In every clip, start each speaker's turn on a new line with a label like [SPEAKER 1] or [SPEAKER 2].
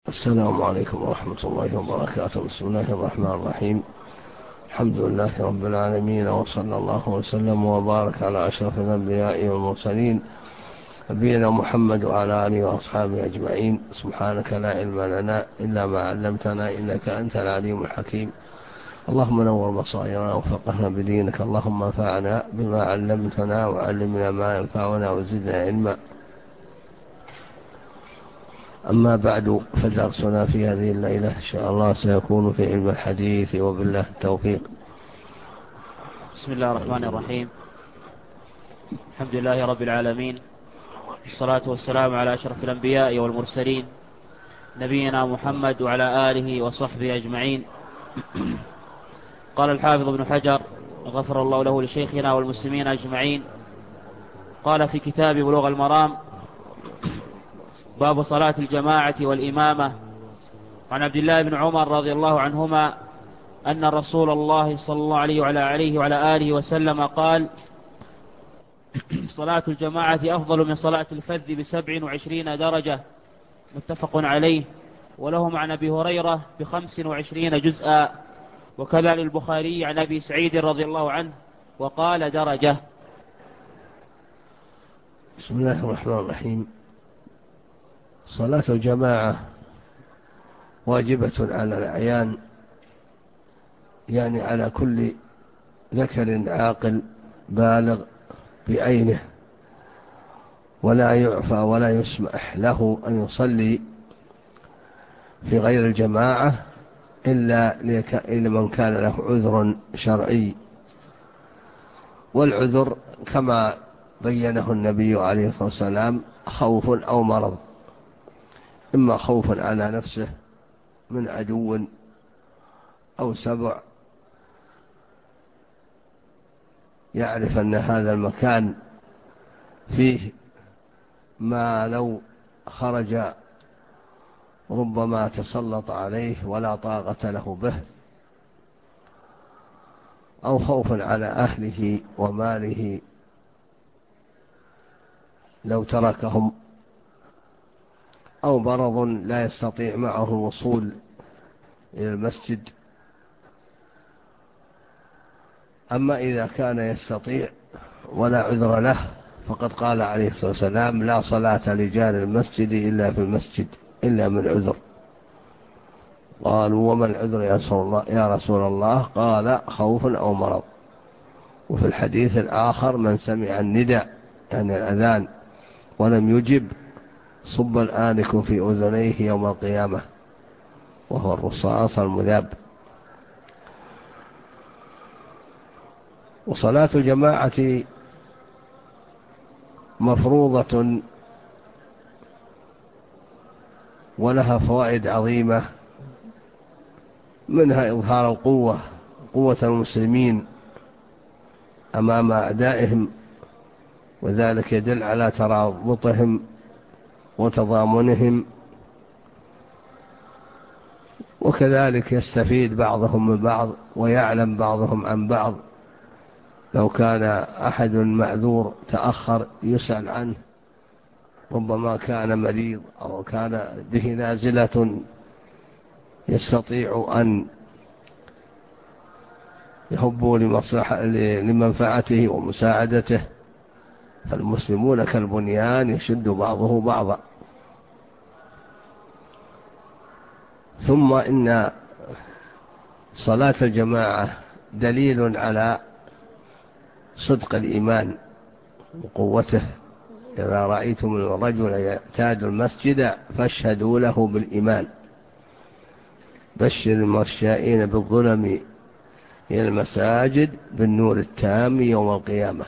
[SPEAKER 1] السلام عليكم ورحمة الله وبركاته. بسم الله الرحمن الرحيم. الحمد لله رب العالمين، وصلى الله وسلم وبارك على أشرف الأنبياء والمرسلين نبينا محمد وعلى آله وأصحابه أجمعين. سبحانك لا علم لنا إلا ما علمتنا إنك أنت العليم الحكيم. اللهم نور بصائرنا وفقهنا بدينك، اللهم انفعنا بما علمتنا وعلمنا ما ينفعنا وزدنا علما. أما بعد، فدرسنا في هذه الليلة إن شاء الله سيكون في علم الحديث، وبالله التوفيق.
[SPEAKER 2] بسم الله الرحمن الرحيم. الحمد لله رب العالمين، والصلاة والسلام على أشرف الأنبياء والمرسلين نبينا محمد وعلى آله وصحبه أجمعين. قال الحافظ ابن حجر غفر الله له لشيخنا والمسلمين أجمعين، قال في كتاب بلوغ المرام: باب صلاة الجماعة والإمامة. عن عبد الله بن عمر رضي الله عنهما أن رسول الله صلى الله عليه وعلى آله وسلم قال: صلاة الجماعة أفضل من صلاة الفذ ب27 درجة. متفق عليه، ولهم عن أبي هريرة ب25 جزءا، وكذا للبخاري عن أبي سعيد رضي الله عنه وقال درجة.
[SPEAKER 1] بسم الله الرحمن الرحيم. صلاة الجماعة واجبة على الأعيان، يعني على كل ذكر عاقل بالغ بعينه، ولا يعفى ولا يسمح له أن يصلي في غير الجماعة إلا لمن كان له عذر شرعي. والعذر كما بينه النبي عليه الصلاة والسلام خوف أو مرض، إما خوف على نفسه من عدو أو سبع يعرف أن هذا المكان فيه ما لو خرج ربما تسلط عليه ولا طاقة له به، أو خوف على أهله وماله لو تركهم، أو مرض لا يستطيع معه الوصول إلى المسجد. أما إذا كان يستطيع ولا عذر له، فقد قال عليه الصلاة والسلام: لا صلاة لجار المسجد إلا في المسجد إلا من عذر. قالوا: وما العذر يا رسول الله؟ قال: خوف أو مرض. وفي الحديث الآخر: من سمع النداء يعني الأذان ولم يجب صب الآنك في أذنيه يوم القيامة، وهو الرصاص المذاب. وصلاة الجماعة مفروضة ولها فوائد عظيمة، منها إظهار قوة المسلمين أمام أعدائهم، وذلك يدل على ترابطهم وتضامنهم، وكذلك يستفيد بعضهم من بعض ويعلم بعضهم عن بعض. لو كان أحد معذور تأخر يسأل عنه، ربما كان مريض أو كان به نازلة يستطيع أن يهبوا لمنفعته ومساعدته. فالمسلمون كالبنيان يشد بعضه بعضا. ثم إن صلاة الجماعة دليل على صدق الإيمان وقوته. إذا رأيتم الرجل يعتاد المسجد فاشهدوا له بالإيمان. بشر المشائين بالظلم إلى المساجد بالنور التام يوم القيامة.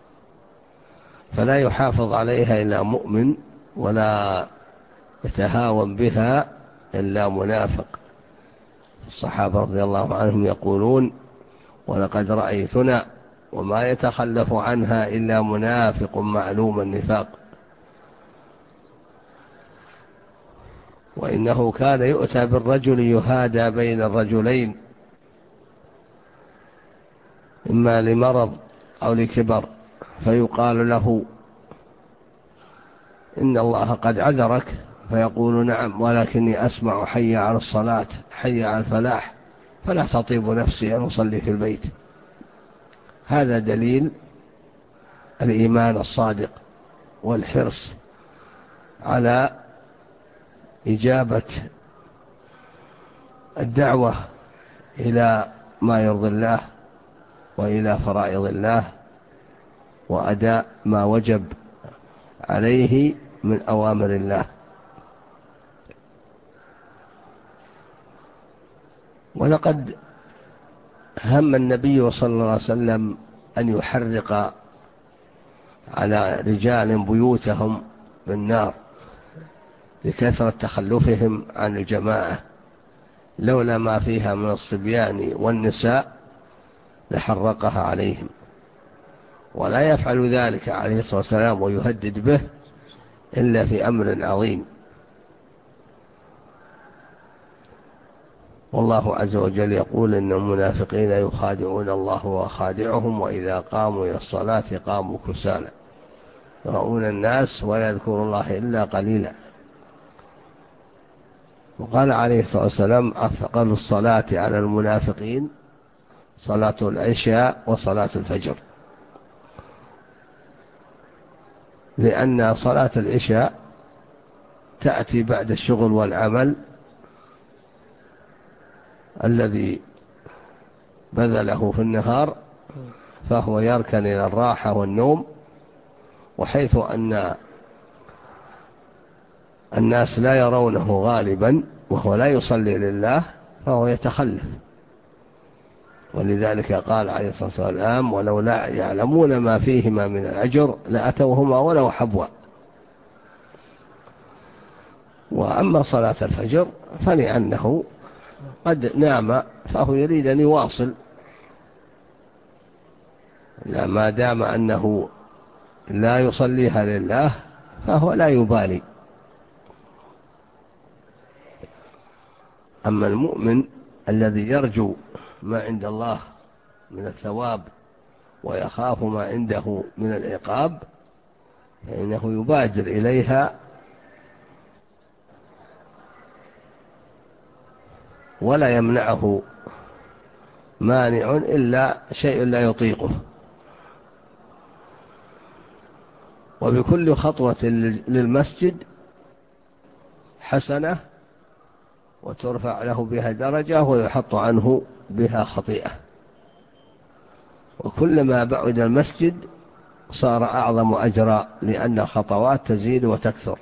[SPEAKER 1] فلا يحافظ عليها إلا مؤمن، ولا يتهاون بها إلا منافق. الصحابة رضي الله عنهم يقولون: ولقد رأيتنا وما يتخلف عنها إلا منافق معلوم النفاق. وإنه كان يؤتى بالرجل يهادى بين الرجلين، إما لمرض أو لكبر، فيقال له: إن الله قد عذرك، فيقول نعم ولكني أسمع حي على الصلاة حي على الفلاح فلا تطيب نفسي أن أصلي في البيت. هذا دليل الإيمان الصادق والحرص على إجابة الدعوة إلى ما يرضي الله وإلى فرائض الله وأداء ما وجب عليه من أوامر الله. ولقد هم النبي صلى الله عليه وسلم أن يحرق على رجال بيوتهم بالنار لكثرة تخلفهم عن الجماعة، لولا ما فيها من الصبيان والنساء لحرقها عليهم، ولا يفعل ذلك عليه الصلاة والسلام ويهدد به إلا في أمر عظيم. والله عز وجل يقول إن المنافقين يخادعون الله وخادعهم وإذا قاموا إلى الصلاة قاموا كسالى يراءون الناس ولا يذكرون الله إلا قليلا. وقال عليه الصلاة والسلام أثقل الصلاة على المنافقين صلاة العشاء وصلاة الفجر، لأن صلاة العشاء تأتي بعد الشغل والعمل الذي بذله في النهار، فهو يركن إلى الراحة والنوم، وحيث أن الناس لا يرونه غالبا وهو لا يصلي لله فهو يتخلف. ولذلك قال عليه الصلاة والسلام ولو لا يعلمون ما فيهما من الأجر لأتوهما ولو حبوا. وأما صلاة الفجر فلأنه قد نام فهو يريد أن يواصل، ما دام أنه لا يصليها لله فهو لا يبالي. أما المؤمن الذي يرجو ما عند الله من الثواب ويخاف ما عنده من العقاب فإنه يبادر إليها ولا يمنعه مانع إلا شيء لا يطيقه. وبكل خطوة للمسجد حسنة وترفع له بها درجة ويحط عنه بها خطيئة، وكلما بعد المسجد صار أعظم أجرا لأن الخطوات تزيد وتكثر.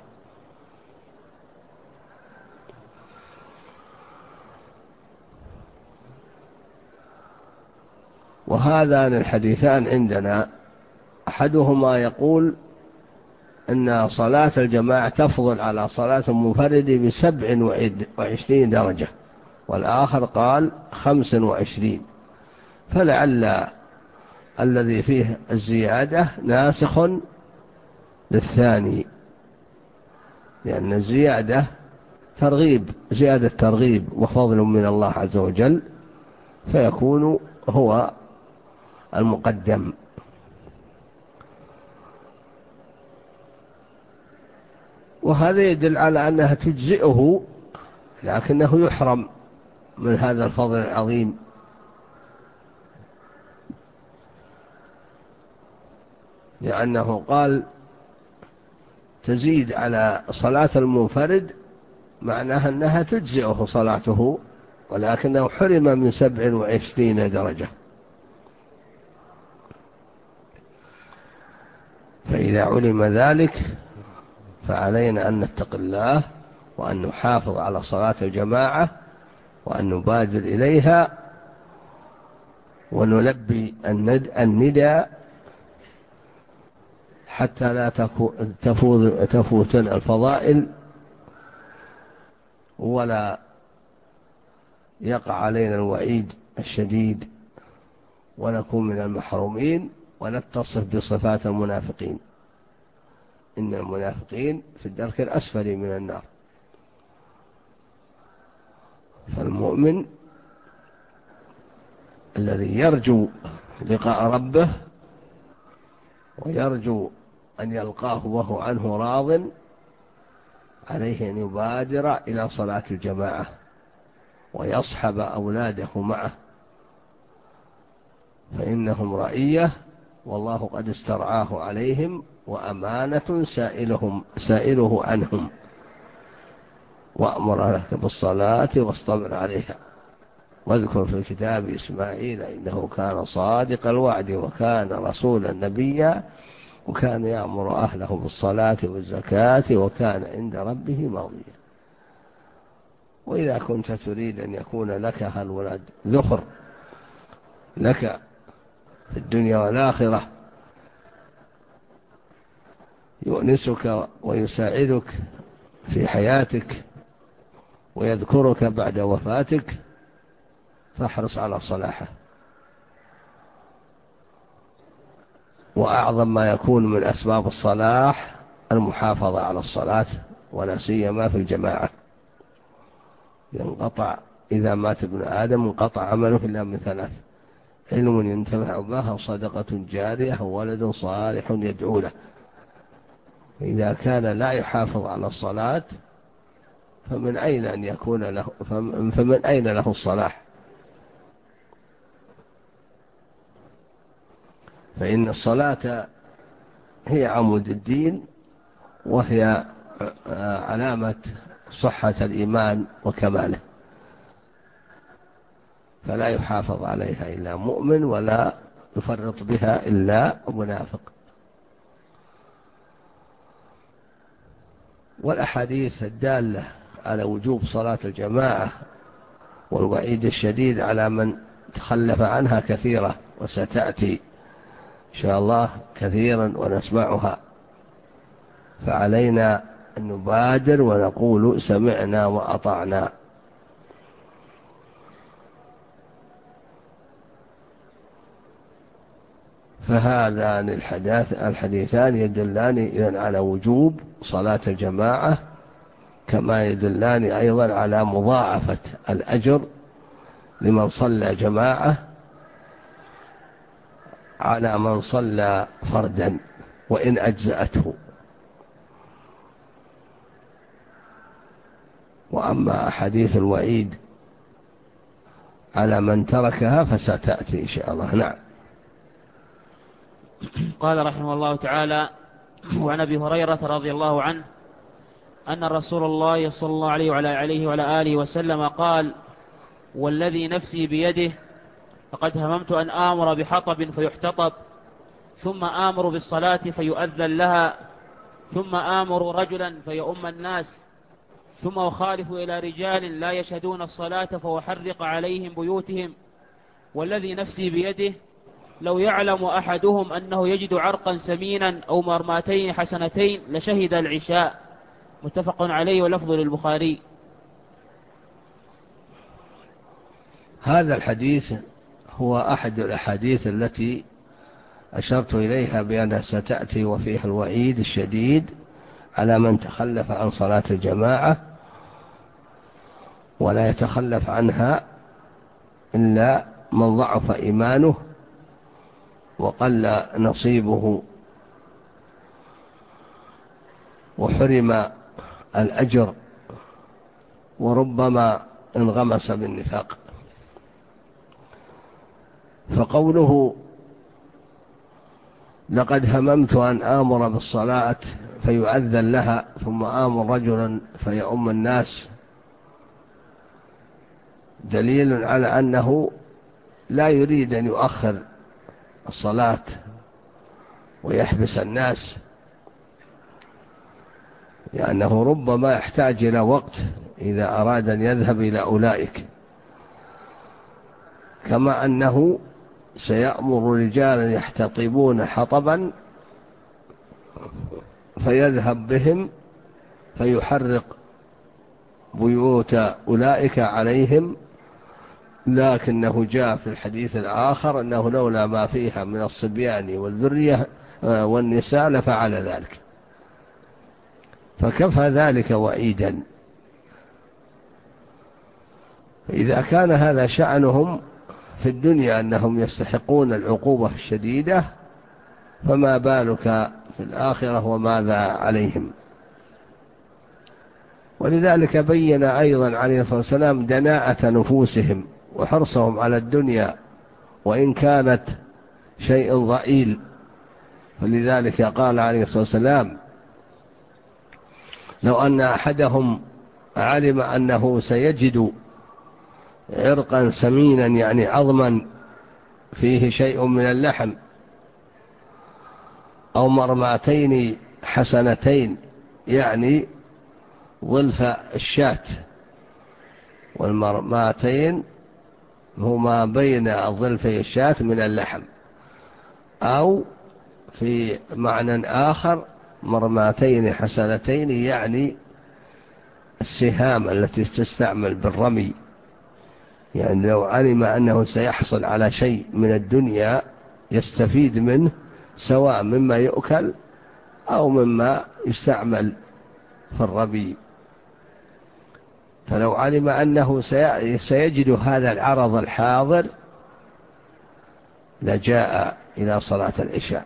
[SPEAKER 1] وهذان الحديثان عندنا أحدهما يقول أن صلاة الجماعة تفضل على صلاة المنفرد ب27 درجة، والآخر قال 25. فلعل الذي فيه الزيادة ناسخ للثاني، لأن الزيادة ترغيب، زيادة ترغيب وفضل من الله عز وجل، فيكون هو المقدم. وهذا يدل على أنها تجزئه لكنه يحرم من هذا الفضل العظيم، لأنه قال تزيد على صلاة المنفرد معناها أنها تجزئه صلاته، ولكنه حرم من 27 درجة. فإذا علم ذلك فعلينا أن نتقي الله وأن نحافظ على صلاة الجماعة وأن نبادر إليها ونلبي الندى حتى لا تفوتنا الفضائل ولا يقع علينا الوعيد الشديد ونكون من المحرومين ونتصف بصفات المنافقين. إن المنافقين في الدرك الأسفل من النار. فالمؤمن الذي يرجو لقاء ربه ويرجو أن يلقاه وهو عنه راض عليه أن يبادر إلى صلاة الجماعة ويصحب أولاده معه، فإنهم رعية والله قد استرعاه عليهم وأمانة سائله عنهم. وأمر لك بالصلاة واصطبر عليها، واذكر في الكتاب إسماعيل إنه كان صادق الوعد وكان رسولا نبيا وكان يأمر أهله بالصلاة والزكاة وكان عند ربه مرضيا. وإذا كنت تريد أن يكون لك هالولد ذخر لك في الدنيا والآخرة يؤنسك ويساعدك في حياتك ويذكرك بعد وفاتك، فاحرص على صلاحه. وأعظم ما يكون من أسباب الصلاح المحافظة على الصلاة، ولا سيما في الجماعة. ينقطع إذا مات ابن آدم انقطع عمله إلا من ثلاث: علم ينتفع به، أو صدقة جارية، أو ولد صالح يدعو له. إذا كان لا يحافظ على الصلاة فمن أين له الصلاح؟ فإن الصلاة هي عمود الدين، وهي علامة صحة الإيمان وكماله، فلا يحافظ عليها إلا مؤمن ولا يفرط بها إلا منافق. والأحاديث الدالة على وجوب صلاة الجماعة والوعيد الشديد على من تخلف عنها كثيرة، وستأتي إن شاء الله كثيرا ونسمعها، فعلينا أن نبادر ونقول سمعنا وأطعنا. فهذان الحديثان يدلان إذن على وجوب صلاة الجماعة، كما يدلان أيضا على مضاعفة الأجر لمن صلى جماعة على من صلى فردا وإن أجزأته. وأما أحاديث الوعيد على من تركها فستأتي إن شاء الله. نعم.
[SPEAKER 2] قال رحمه الله تعالى: وعن أبي هريرة رضي الله عنه أن رسول الله صلى الله عليه وعلى آله وسلم قال: والذي نفسي بيده لقد هممت أن آمر بحطب فيحتطب، ثم آمر بالصلاة فيؤذن لها، ثم آمر رجلا فيؤم الناس، ثم أخالف إلى رجال لا يشهدون الصلاة فأحرق عليهم بيوتهم. والذي نفسي بيده لو يعلم أحدهم أنه يجد عرقا سمينا أو مرماتين حسنتين لشهد العشاء. متفق عليه ولفظ للبخاري.
[SPEAKER 1] هذا الحديث هو أحد الأحاديث التي أشرت إليها بأنها ستأتي، وفيها الوعيد الشديد على من تخلف عن صلاة الجماعة، ولا يتخلف عنها إلا من ضعف إيمانه وقل نصيبه وحرم الأجر، وربما انغمس بالنفاق. فقوله لقد هممت أن آمر بالصلاة فيؤذن لها ثم آمر رجلا فيؤم الناس دليل على أنه لا يريد أن يؤخر الصلاة ويحبس الناس، لأنه ربما يحتاج إلى وقت إذا أراد أن يذهب إلى أولئك، كما أنه سيأمر رجالا يحتطبون حطبا فيذهب بهم فيحرق بيوت أولئك عليهم. لكنه جاء في الحديث الآخر أنه لولا ما فيها من الصبيان والذرية والنساء لفعل ذلك، فكفى ذلك وعيدا. إذا كان هذا شأنهم في الدنيا أنهم يستحقون العقوبة الشديدة، فما بالك في الآخرة وماذا عليهم؟ ولذلك بين أيضا عليه الصلاة والسلام دناءة نفوسهم وحرصهم على الدنيا وإن كانت شيء ضئيل. فلذلك قال عليه الصلاة والسلام: لو أن أحدهم علم أنه سيجد عرقا سمينا، يعني عظما فيه شيء من اللحم، أو مرماتين حسنتين، يعني ظلف الشاة، والمرماتين هما بين الظلفي الشاة من اللحم، أو في معنى آخر مرماتين حسنتين، يعني السهام التي تستعمل بالرمي. يعني لو علم أنه سيحصل على شيء من الدنيا يستفيد منه، سواء مما يؤكل أو مما يستعمل في الرمي، فلو علم أنه سيجد هذا العرض الحاضر لجاء إلى صلاة العشاء.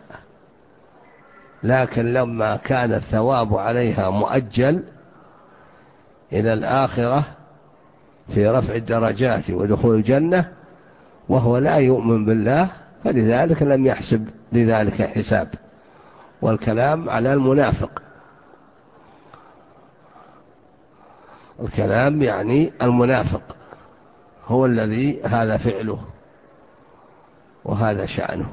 [SPEAKER 1] لكن لما كان الثواب عليها مؤجل إلى الآخرة في رفع الدرجات ودخول الجنة، وهو لا يؤمن بالله، فلذلك لم يحسب لذلك حساب. والكلام على المنافق، الكلام يعني المنافق هو الذي هذا فعله وهذا شأنه،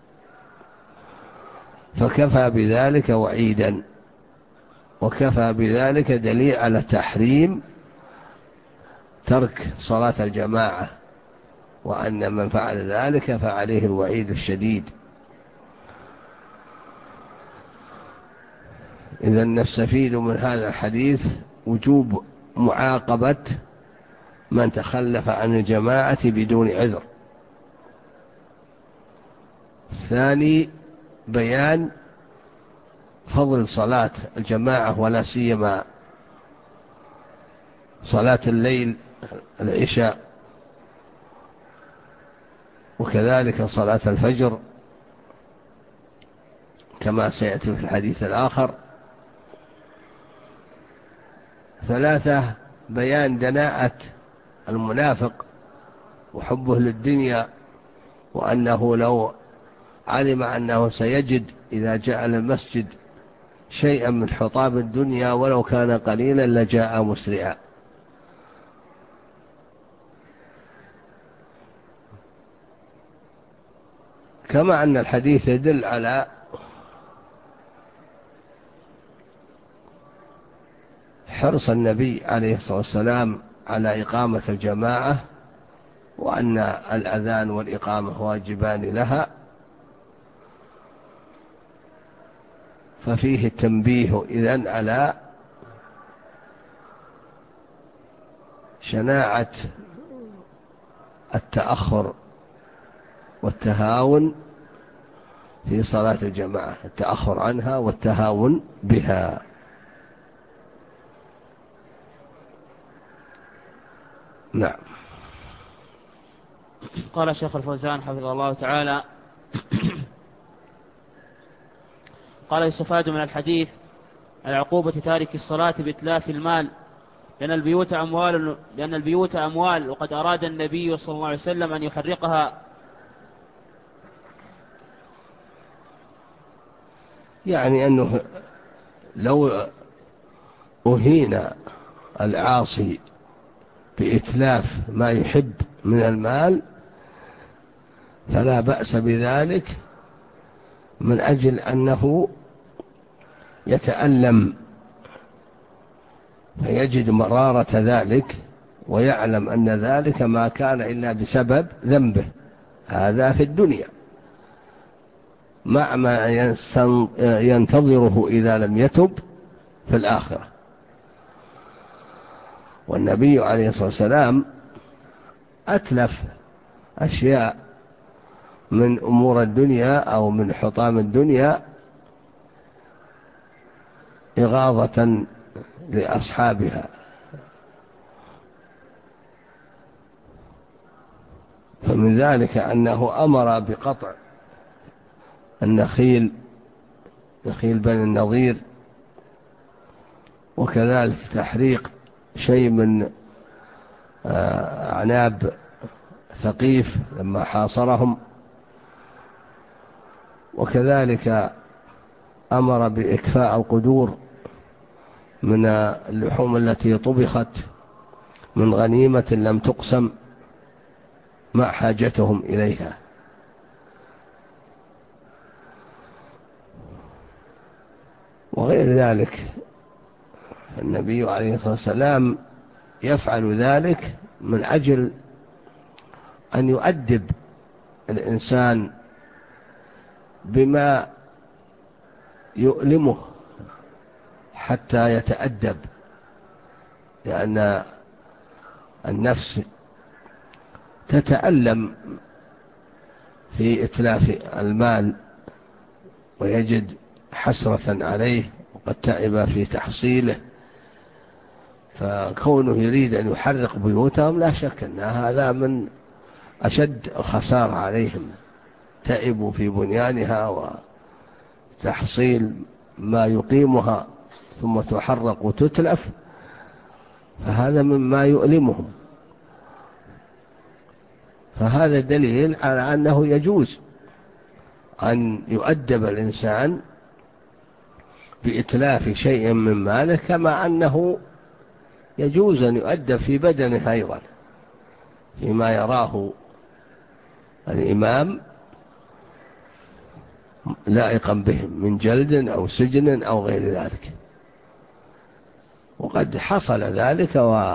[SPEAKER 1] فكفى بذلك وعيدا، وكفى بذلك دليل على تحريم ترك صلاة الجماعة، وأن من فعل ذلك فعليه الوعيد الشديد. إذن نستفيد من هذا الحديث وجوب معاقبة من تخلف عن الجماعة بدون عذر. ثاني، بيان فضل صلاة الجماعة، ولا سيما صلاة الليل العشاء، وكذلك صلاة الفجر كما سيأتي في الحديث الآخر. ثلاثة، بيان دناءة المنافق وحبه للدنيا، وأنه لو علم أنه سيجد إذا جاء للمسجد شيئا من حطام الدنيا ولو كان قليلا لجاء مسرعا. كما أن الحديث يدل على حرص النبي عليه الصلاة والسلام على إقامة الجماعة، وأن الأذان والإقامة واجبان لها، ففيه التنبيه إذن على شناعة التأخر والتهاون في صلاة الجماعة، التأخر عنها والتهاون بها. نعم.
[SPEAKER 2] قال الشيخ الفوزان حفظه الله تعالى: قال: يستفاد من الحديث العقوبة تارك الصلاة بإتلاف المال، لأن البيوت أموال، وقد أراد النبي صلى الله عليه وسلم أن يحرقها.
[SPEAKER 1] يعني أنه لو أهين العاصي بإتلاف ما يحب من المال فلا بأس بذلك، من أجل أنه يتألم فيجد مرارة ذلك، ويعلم أن ذلك ما كان إلا بسبب ذنبه هذا في الدنيا، مع ما ينتظره إذا لم يتب في الآخرة. والنبي عليه الصلاة والسلام أتلف أشياء من أمور الدنيا أو من حطام الدنيا إغاظة لأصحابها. فمن ذلك أنه أمر بقطع النخيل، نخيل بني النضير، وكذلك تحريق شيء من أعناب ثقيف لما حاصرهم، وكذلك أمر بإكفاء القدور من اللحوم التي طبخت من غنيمة لم تقسم مع حاجتهم إليها. وغير ذلك النبي عليه الصلاة والسلام يفعل ذلك من أجل أن يؤدب الإنسان بما يؤلمه حتى يتأدب، لأن النفس تتألم في إتلاف المال ويجد حسرة عليه وقد تعب في تحصيله، فكونه يريد أن يحرق بيوتهم لا شك أن هذا من أشد الخسارة عليهم، تعبوا في بنيانها وتحصيل ما يقيمها ثم تحرق وتتلف، فهذا مما يؤلمهم. فهذا دليل على أنه يجوز أن يؤدب الإنسان بإتلاف شيء من ماله، كما أنه يجوز أن يؤدب في بدنه أيضا فيما يراه الإمام لائقا بهم من جلد أو سجن أو غير ذلك. وقد حصل ذلك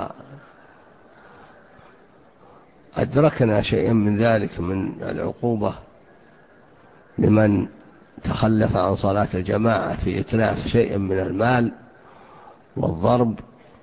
[SPEAKER 1] وأدركنا شيئا من ذلك من العقوبة لمن تخلف عن صلاة الجماعة في إتلاف شيء من المال والضرب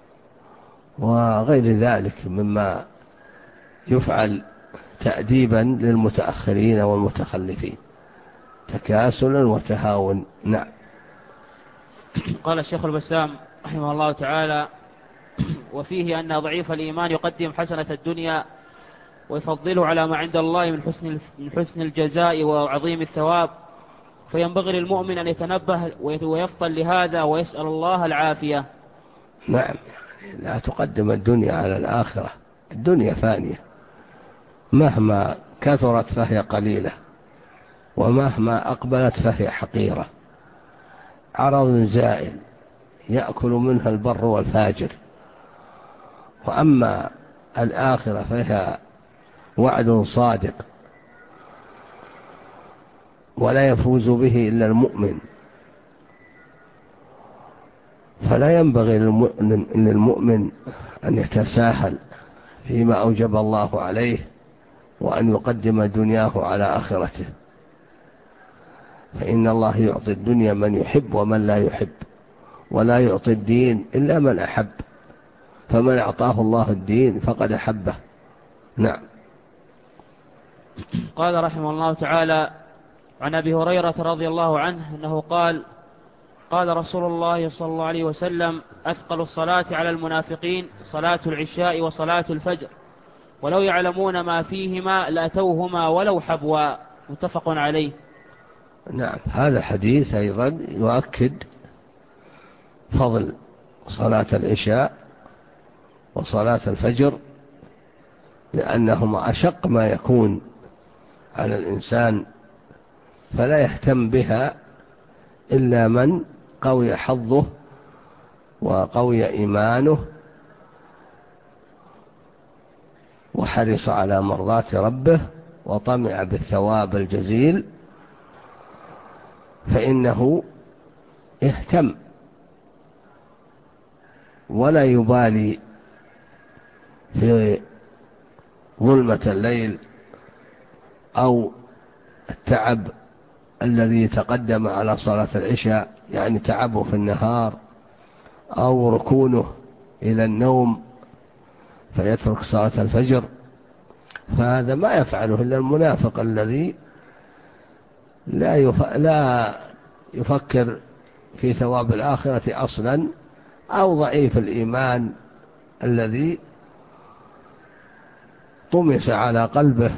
[SPEAKER 1] وغير ذلك مما يفعل تأديبا للمتأخرين والمتخلفين تكاسلا وتهاون. نعم.
[SPEAKER 2] قال الشيخ البسام رحمه الله تعالى: وفيه أن ضعيف الإيمان يقدم حسنة الدنيا ويفضله على ما عند الله من حسن الجزاء وعظيم الثواب، فينبغي للمؤمن أن يتنبه ويفطن لهذا ويسأل الله العافية.
[SPEAKER 1] نعم، لا تقدم الدنيا على الآخرة، الدنيا فانية، مهما كثرت فهي قليلة، ومهما أقبلت فهي حقيرة، عرض زائل يأكل منها البر والفاجر. وأما الآخرة فهي وعد صادق ولا يفوز به إلا المؤمن، فلا ينبغي للمؤمن أن يتساهل فيما أوجب الله عليه وأن يقدم دنياه على آخرته، فإن الله يعطي الدنيا من يحب ومن لا يحب، ولا يعطي الدين إلا من أحب، فمن أعطاه الله الدين فقد أحبه. نعم.
[SPEAKER 2] قال رحمه الله تعالى: عن أبي هريرة رضي الله عنه أنه قال: قال رسول الله صلى الله عليه وسلم: أثقل الصلاة على المنافقين صلاة العشاء وصلاة الفجر، ولو يعلمون ما فيهما لأتوهما ولو حبوا. متفق عليه.
[SPEAKER 1] نعم، هذا حديث أيضا يؤكد فضل صلاة العشاء وصلاة الفجر، لأنهما أشق ما يكون على الإنسان، فلا يهتم بها إلا من قوي حظه وقوي إيمانه وحرص على مرضاة ربه وطمع بالثواب الجزيل، فإنه اهتم ولا يبالي في ظلمة الليل أو التعب الذي تقدم على صلاة العشاء، يعني تعبه في النهار أو ركونه إلى النوم فيترك صلاة الفجر، فهذا ما يفعله إلا المنافق الذي لا يفكر في ثواب الآخرة أصلا، أو ضعيف الإيمان الذي طمس على قلبه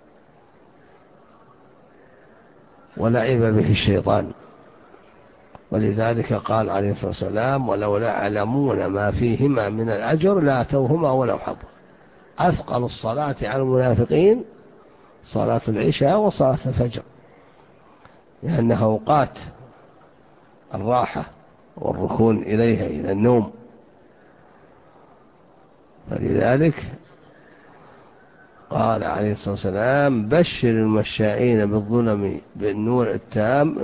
[SPEAKER 1] ولعب به الشيطان. ولذلك قال عليه الصلاة والسلام: ولولا يعلمون ما فيهما من الأجر لأتوهما ولو حبوا. أثقل الصلاة على المنافقين صلاة العشاء وصلاة الفجر، لأنها أوقات الراحة والركون إليها إلى النوم. فلذلك قال عليه الصلاة والسلام: بشر المشائين بالظلم بالنور التام،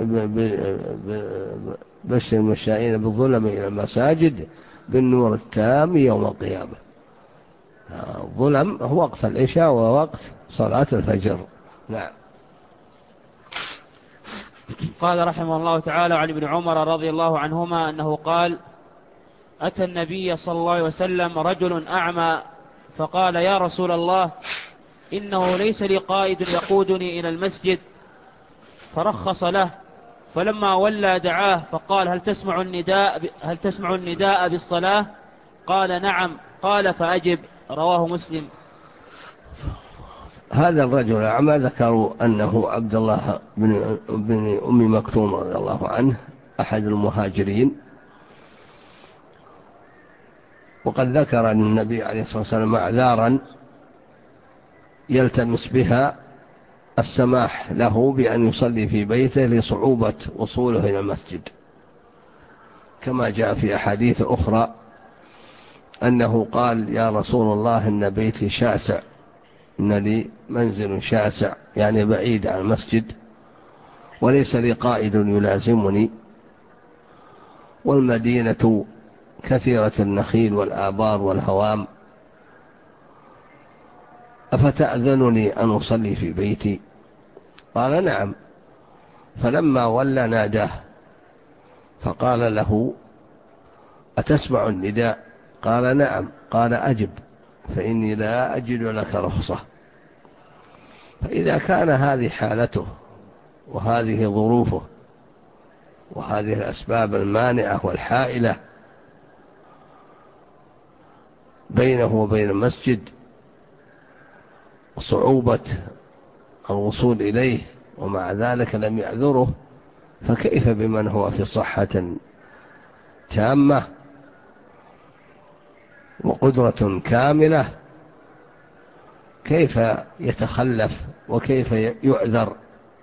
[SPEAKER 1] بشر المشائين بالظلم إلى المساجد بالنور التام يوم القيامة. الظلم هو وقت العشاء ووقت صلاة الفجر. نعم.
[SPEAKER 2] قال رحمه الله تعالى: عن ابن عمر رضي الله عنهما أنه قال: أتى النبي صلى الله عليه وسلم رجل أعمى فقال: يا رسول الله، إنه ليس لي قائد يقودني إلى المسجد. فرخص له، فلما ولى دعاه فقال: هل تسمع النداء بالصلاة؟ قال: نعم. قال: فأجب. رواه مسلم.
[SPEAKER 1] هذا الرجل الأعمى ذكروا أنه عبد الله بن أم مكتوم رضي الله عنه، أحد المهاجرين. وقد ذكر النبي عليه الصلاة والسلام أعذارا يلتمس بها السماح له بأن يصلي في بيته لصعوبة وصوله إلى المسجد، كما جاء في أحاديث أخرى أنه قال: يا رسول الله، إن بيتي شاسع، إن لي منزل شاسع، يعني بعيد عن المسجد، وليس لي قائد يلازمني، والمدينة كثيرة النخيل والآبار والهوام، أفتأذنني أن أصلي في بيتي؟ قال: نعم. فلما ولى ناداه فقال له: أتسمع النداء؟ قال: نعم. قال: أجب، فإني لا أجد لك رخصة. فإذا كان هذه حالته وهذه ظروفه وهذه الأسباب المانعة والحائلة بينه وبين المسجد وصعوبة الوصول إليه، ومع ذلك لم يعذره، فكيف بمن هو في صحة تامة وقدرة كاملة؟ كيف يتخلف وكيف يعذر؟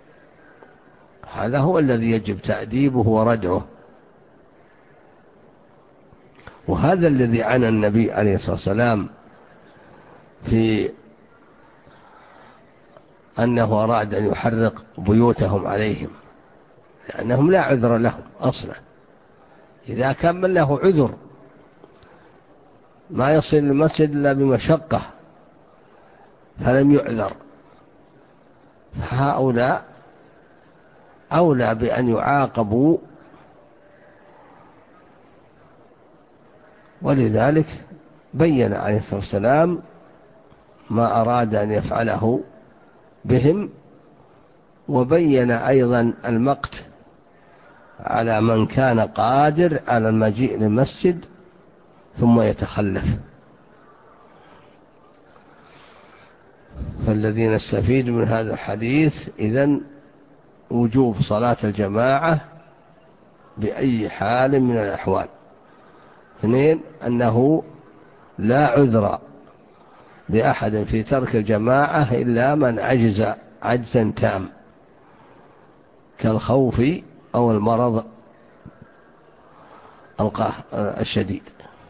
[SPEAKER 1] هذا هو الذي يجب تأديبه وردعه. وهذا الذي عنى النبي عليه الصلاة والسلام في أنه أراد أن يحرق بيوتهم عليهم، لأنهم لا عذر لهم أصلا. إذا كان من له عذر ما يصل المسجد إلا بمشقة فلم يعذر، فهؤلاء أولى بأن يعاقبوا. ولذلك بين عليه الصلاة والسلام ما أراد أن يفعله بهم، وبين أيضا المقت على من كان قادر على المجيء للمسجد ثم يتخلف. فالذي نستفيد من هذا الحديث إذن وجوب صلاة الجماعة بأي حال من الأحوال. 2، أنه لا عذر لأحد في ترك الجماعة إلا من عجز عجزا تام كالخوف أو المرض الشديد.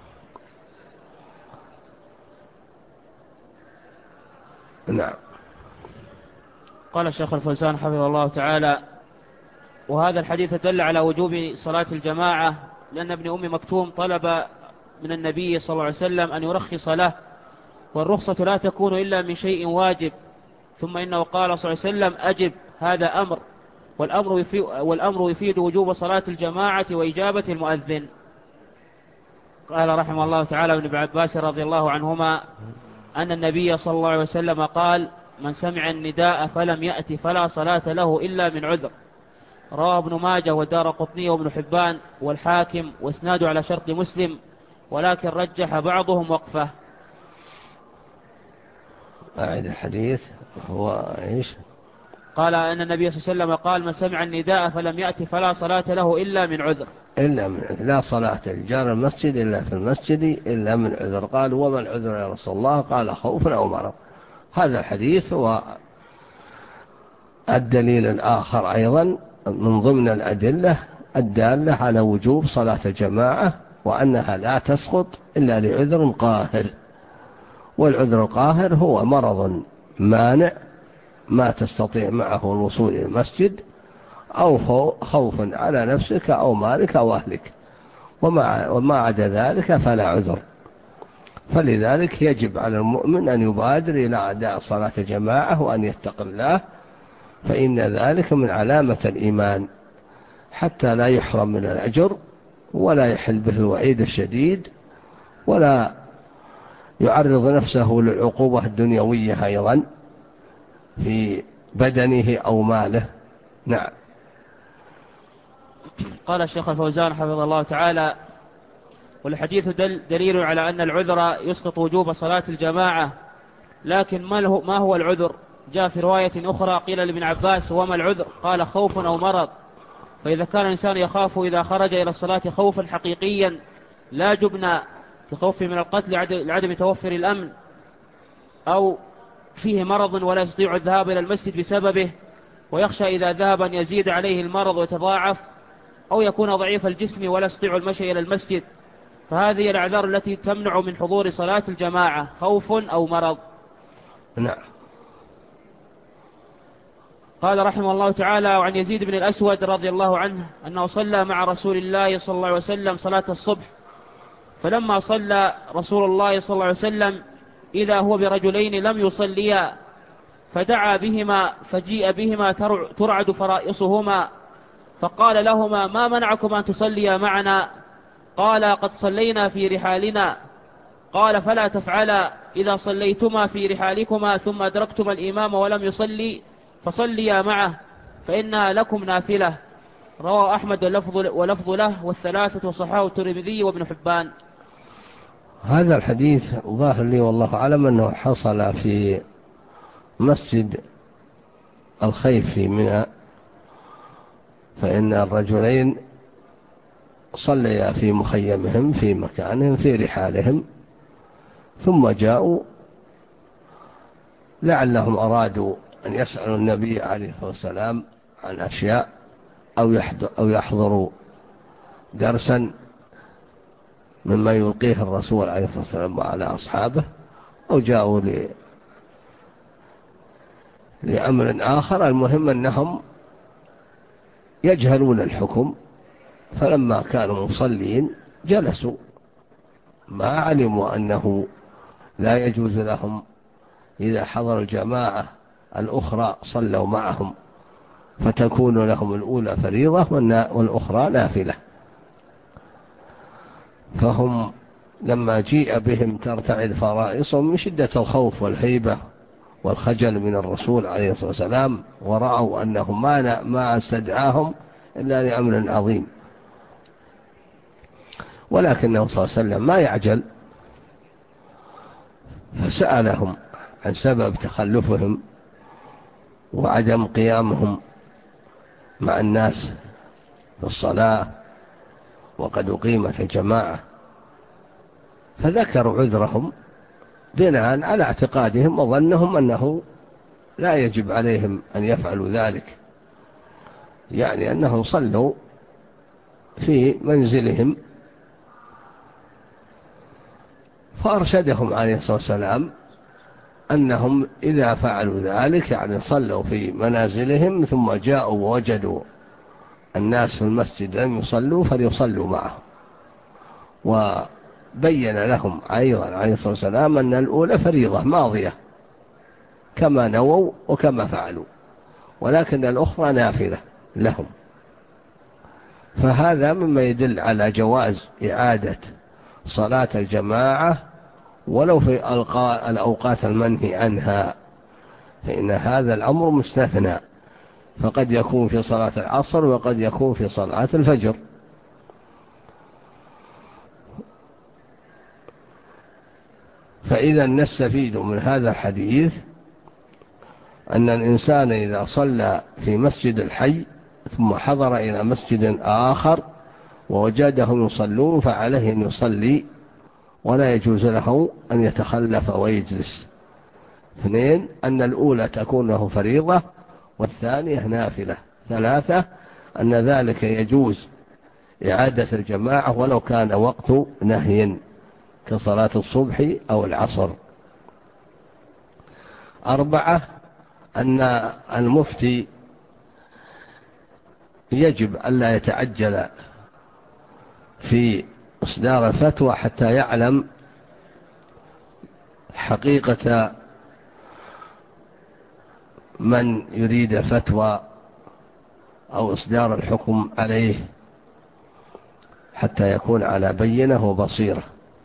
[SPEAKER 1] نعم.
[SPEAKER 2] قال الشيخ الفوزان حفظه الله تعالى: وهذا الحديث دل على وجوب صلاة الجماعة، لأن ابن أم مكتوم طلب من النبي صلى الله عليه وسلم أن يرخص له، والرخصة لا تكون إلا من شيء واجب. ثم إنه قال صلى الله عليه وسلم: أجب، هذا أمر، والأمر يفيد وجوب صلاة الجماعة وإجابة المؤذن. قال رحمه الله تعالى ابن عباس رضي الله عنهما أن النبي صلى الله عليه وسلم قال: من سمع النداء فلم يأتي فلا صلاة له إلا من عذر. رواه ابن ماجه والدارقطني وابن حبان والحاكم، واسناده على شرط مسلم، ولكن رجح بعضهم وقفه.
[SPEAKER 1] أعد الحديث. هو إيش
[SPEAKER 2] قال أن النبي صلى الله عليه وسلم قال: من سمع النداء فلم يأتي فلا صلاة له إلا من عذر.
[SPEAKER 1] لا صلاة لجار المسجد إلا في المسجد إلا من عذر. قال: وما العذر يا رسول الله؟ قال: خوف أو مرض. هذا الحديث هو الدليل الآخر أيضا من ضمن الأدلة الدالة على وجوب صلاة الجماعة، وأنها لا تسقط إلا لعذر قاهر. والعذر القاهر هو مرض مانع ما تستطيع معه الوصول إلى المسجد، أو خوف على نفسك أو مالك أو أهلك، وما عدا ذلك فلا عذر. فلذلك يجب على المؤمن أن يبادر إلى أداء صلاة الجماعة وأن يتق الله، فإن ذلك من علامة الإيمان، حتى لا يحرم من الأجر ولا يحل به الوعيد الشديد، ولا يعرض نفسه للعقوبة الدنيوية أيضا في بدنه أو ماله. نعم.
[SPEAKER 2] قال الشيخ الفوزان حفظه الله تعالى: والحديث دليل على أن العذر يسقط وجوب صلاة الجماعة، لكن ما هو العذر؟ جاء في رواية أخرى قيل لابن عباس: وما العذر؟ قال: خوف أو مرض. فإذا كان الإنسان يخاف إذا خرج إلى الصلاة خوفا حقيقيا لا جبنا كخوفه من القتل لعدم توفر الأمن، أو فيه مرض ولا يستطيع الذهاب إلى المسجد بسببه، ويخشى إذا ذهب أن يزيد عليه المرض ويتضاعف، أو يكون ضعيف الجسم ولا يستطيع المشي إلى المسجد، فهذه الأعذار التي تمنع من حضور صلاة الجماعة: خوف أو مرض.
[SPEAKER 1] نعم.
[SPEAKER 2] قال رحمه الله تعالى: وعن يزيد بن الأسود رضي الله عنه أنه صلى مع رسول الله صلى الله عليه وسلم صلاة الصبح، فلما صلى رسول الله صلى الله عليه وسلم إذا هو برجلين لم يصليا، فدعا بهما فجيء بهما ترعد فرائصهما، فقال لهما: ما منعكم أن تصليا معنا؟ قال: قد صلينا في رحالنا. قال: فلا تفعلا، إذا صليتما في رحالكما ثم أدركتما الإمام ولم يصلي فصليا معه، فإنها لكم نافلة. رواه أحمد ولفظ له والثلاثة، وصححه الترمذي وابن حبان.
[SPEAKER 1] هذا الحديث ظاهر لي والله أعلم أنه حصل في مسجد الخيف في منى، فإن الرجلين صليا في مخيمهم في مكانهم في رحالهم، ثم جاءوا لعلهم أرادوا أن يسألوا النبي عليه الصلاة والسلام عن أشياء أو يحضروا درسا مما يلقيه الرسول عليه الصلاة والسلام على أصحابه، أو جاءوا لأمر آخر. المهم أنهم يجهلون الحكم، فلما كانوا مصلين جلسوا، ما علموا أنه لا يجوز لهم إذا حضر الجماعة الأخرى صلوا معهم، فتكون لهم الأولى فريضة والأخرى نافلة. فهم لما جيء بهم ترتعد فرائصهم من شدة الخوف والهيبة والخجل من الرسول عليه الصلاة والسلام، ورأوا أنهم ما استدعاهم إلا لأمر عظيم، ولكنه صلى الله عليه وسلم ما يعجل، فسألهم عن سبب تخلفهم وعدم قيامهم مع الناس في الصلاة وقد أقيمت الجماعة، فذكروا عذرهم بناء على اعتقادهم وظنهم أنه لا يجب عليهم أن يفعلوا ذلك، يعني أنهم صلوا في منزلهم. فأرشدهم عليه الصلاة والسلام أنهم إذا فعلوا ذلك، يعني صلوا في منازلهم ثم جاءوا ووجدوا الناس في المسجد لم يصلوا فليصلوا معهم، وبين لهم أيضا عليه الصلاة والسلام أن الأولى فريضة ماضية كما نووا وكما فعلوا، ولكن الأخرى نافلة لهم. فهذا مما يدل على جواز إعادة صلاة الجماعة ولو في الأوقات المنهي عنها، فإن هذا الأمر مستثنى، فقد يكون في صلاة العصر وقد يكون في صلاة الفجر. فإذا نستفيد من هذا الحديث أن الإنسان إذا صلى في مسجد الحي ثم حضر إلى مسجد آخر ووجدهم يصلون فعليه أن يصلي ولا يجوز له أن يتخلف ويجلس. 2 أن الأولى تكون له فريضة والثانية نافلة. 3 أن ذلك يجوز إعادة الجماعة ولو كان وقت نهي كصلاة الصبح أو العصر. 4 أن المفتي يجب ألا يتعجل في إصدار الفتوى حتى يعلم حقيقة من يريد الفتوى أو إصدار الحكم عليه حتى يكون على بينة وبصيرة.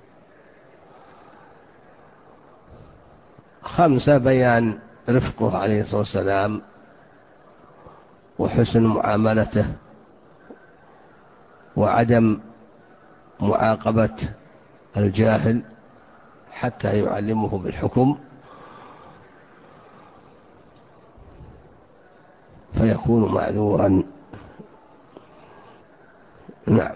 [SPEAKER 1] 5 بيان رفقه عليه الصلاة والسلام وحسن معاملته وعدم معاقبة الجاهل حتى يعلمه بالحكم فيكون معذورا. نعم.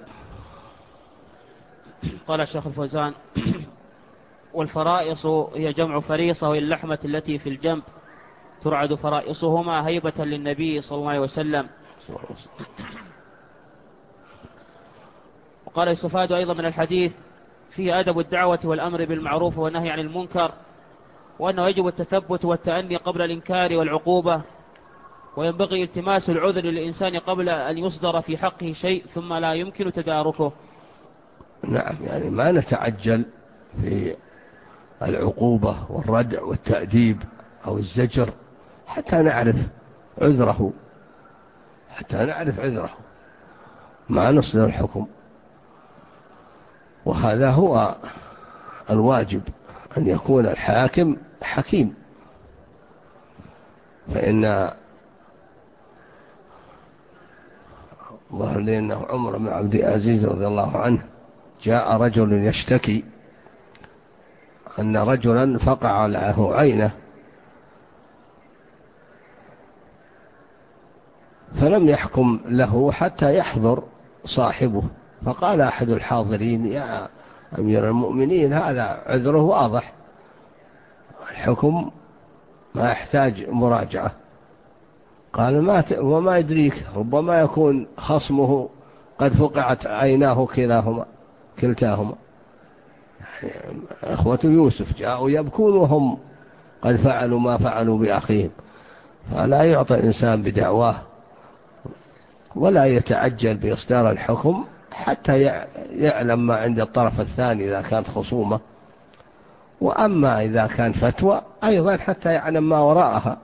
[SPEAKER 2] قال الشيخ الفوزان: والفرائص هي جمع فريصة، وهي اللحمة التي في الجنب ترعد فرائصهما هيبة للنبي صلى الله عليه وسلم. وقال: يستفاد أيضا من الحديث فيه أدب الدعوة والأمر بالمعروف والنهي عن المنكر، وأنه يجب التثبت والتأني قبل الإنكار والعقوبة، وينبغي التماس العذر للإنسان قبل أن يصدر في حقه شيء ثم لا يمكن تداركه.
[SPEAKER 1] نعم، يعني ما نتعجل في العقوبة والردع والتأديب أو الزجر حتى نعرف عذره، ما نصدر الحكم. وهذا هو الواجب، أن يكون الحاكم حكيم. فإن ظهر لي أنه عمر بن عبد العزيز رضي الله عنه جاء رجل يشتكي أن رجلا فقع له عينه فلم يحكم له حتى يحضر صاحبه، فقال أحد الحاضرين: يا أمير المؤمنين، هذا عذره واضح، الحكم ما يحتاج مراجعة. قال: وما يدريك، ربما يكون خصمه قد فقعت عيناه كلتاهما. أخوة يوسف جاءوا يبكون وهم قد فعلوا ما فعلوا بأخيهم. فلا يعطى الإنسان بدعواه ولا يتعجل بإصدار الحكم حتى يعلم ما عند الطرف الثاني إذا كانت خصومة، وأما إذا كان فتوى أيضا حتى يعلم ما وراءها،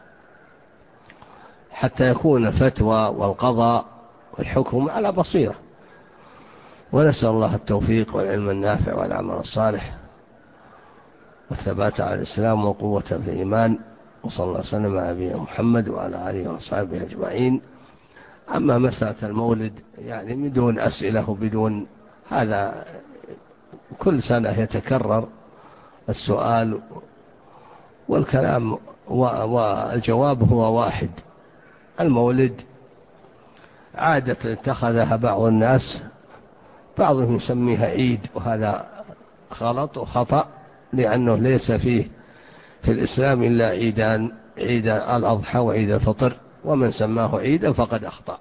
[SPEAKER 1] حتى يكون الفتوى والقضاء والحكم على بصيرة. ونسأل الله التوفيق والعلم النافع والعمل الصالح والثبات على الإسلام وقوة في الإيمان. وصلى الله وسلم على نبينا محمد وعلى آله وصحبه أجمعين. أما مسألة المولد يعني بدون أسئلة وبدون هذا، كل سنة يتكرر السؤال والكلام والجواب هو واحد. المولد عادة اتخذها بعض الناس، بعضهم يسميها عيد، وهذا غلط وخطأ، لأنه ليس فيه في الإسلام إلا عيدان: عيد الأضحى وعيد الفطر، ومن سماه عيدا فقد أخطأ.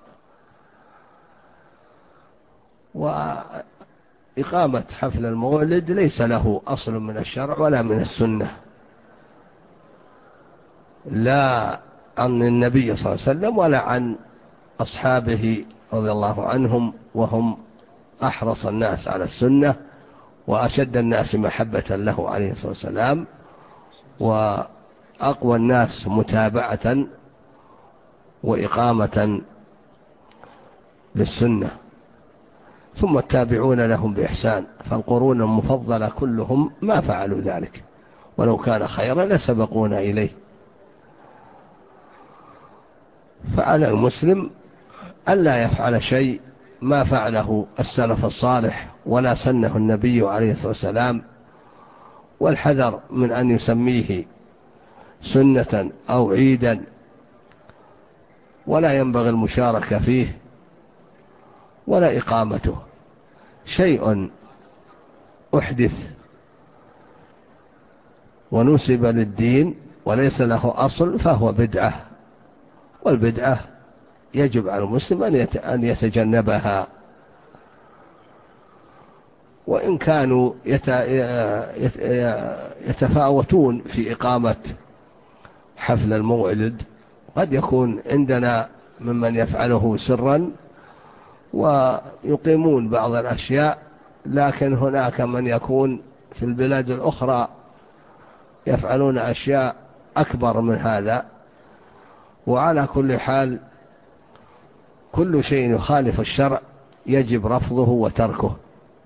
[SPEAKER 1] وإقامة حفل المولد ليس له أصل من الشرع ولا من السنة، لا عن النبي صلى الله عليه وسلم ولا عن أصحابه رضي الله عنهم، وهم أحرص الناس على السنة وأشد الناس محبة له عليه الصلاة والسلام، وأقوى الناس متابعة وإقامة للسنة، ثم التابعون لهم بإحسان. فالقرون المفضلة كلهم ما فعلوا ذلك، ولو كان خيرا لسبقونا إليه. فعلى المسلم ألا يفعل شيء ما فعله السلف الصالح ولا سنه النبي عليه الصلاة والسلام، والحذر من أن يسميه سنة أو عيدا ولا ينبغي المشاركة فيه ولا إقامته. شيء أحدث ونسب للدين وليس له أصل فهو بدعة، والبدعة يجب على المسلم أن يتجنبها. وإن كانوا يتفاوتون في إقامة حفل المولد، قد يكون عندنا ممن يفعله سرا ويقيمون بعض الأشياء، لكن هناك من يكون في البلاد الأخرى يفعلون أشياء أكبر من هذا. وعلى كل حال كل شيء يخالف الشرع يجب رفضه وتركه،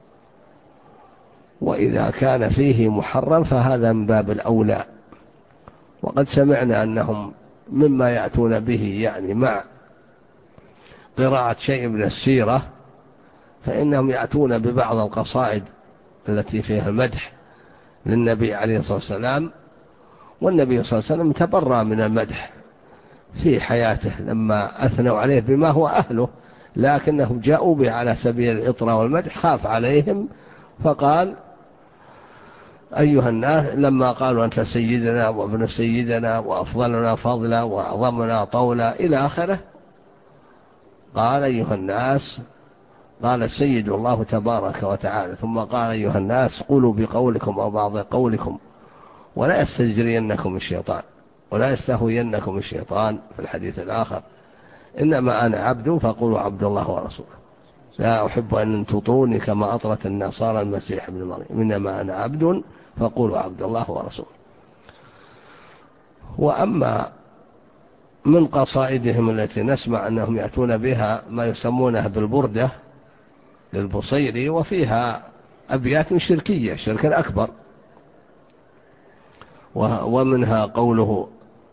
[SPEAKER 1] وإذا كان فيه محرم فهذا من باب الأولى. وقد سمعنا أنهم مما يأتون به يعني مع قراءة شيء من السيرة، فإنهم يأتون ببعض القصائد التي فيها المدح للنبي عليه الصلاة والسلام، والنبي صلى الله عليه وسلم تبرأ من المدح في حياته لما أثنوا عليه بما هو أهله، لكنهم جاءوا به على سبيل الإطراء والمدح، خاف عليهم فقال أيها الناس، لما قالوا أنت سيدنا وابن سيدنا وأفضلنا فضلا وأعظمنا طولا إلى آخره، قال أيها الناس، قال سيد الله تبارك وتعالى، ثم قال أيها الناس قولوا بقولكم أو بعض قولكم ولا يستجرينكم الشيطان ولا يستهوينكم الشيطان. في الحديث الآخر إنما أنا عبد فقولوا عبد الله ورسوله، لا أحب أن تطروني كما أطرت النصارى المسيح ابن مريم، إنما أنا عبد فقولوا عبد الله ورسوله. وأما من قصائدهم التي نسمع أنهم يأتون بها ما يسمونها بالبردة للبصيري، وفيها أبيات شركية شركا أكبر، ومنها قوله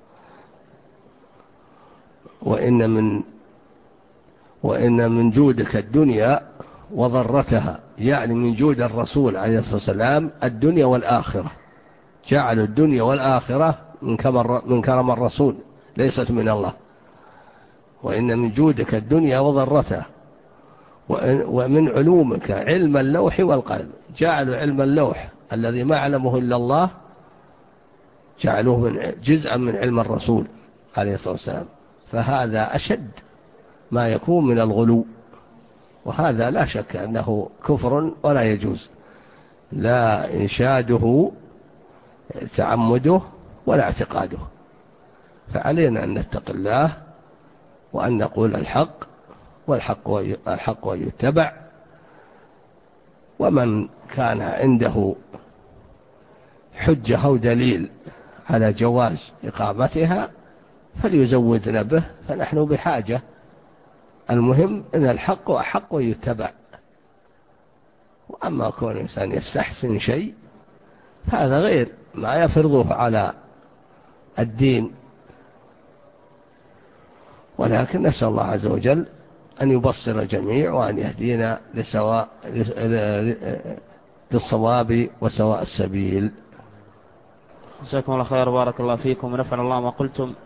[SPEAKER 1] وإن من جودك الدنيا وضرتها، يعني من جود الرسول عليه الصلاة والسلام الدنيا والآخرة، جعل الدنيا والآخرة من كرم الرسول ليست من الله. وإن من جودك الدنيا وضرتها، ومن علومك علم اللوح والقلم، جعلوا علم اللوح الذي ما علمه إلا الله جعلوه من جزءا من علم الرسول عليه الصلاة والسلام، فهذا أشد ما يكون من الغلو، وهذا لا شك أنه كفر ولا يجوز لا إنشاده تعمده ولا اعتقاده. فعلينا أن نتق الله وأن نقول الحق، والحق يتبع. ومن كان عنده حجة أو دليل على جواز إقامتها فليزودنا به، فنحن بحاجة. المهم أن الحق أحق ويتبع. وأما كون الإنسان يستحسن شيء فهذا غير ما يفرضه على الدين. ولكن نسأل الله عز وجل أن يبصر الجميع وأن يهدينا للصواب وسواء السبيل.
[SPEAKER 2] جزاكم الله خير، بارك الله فيكم ونفعل الله ما قلتم.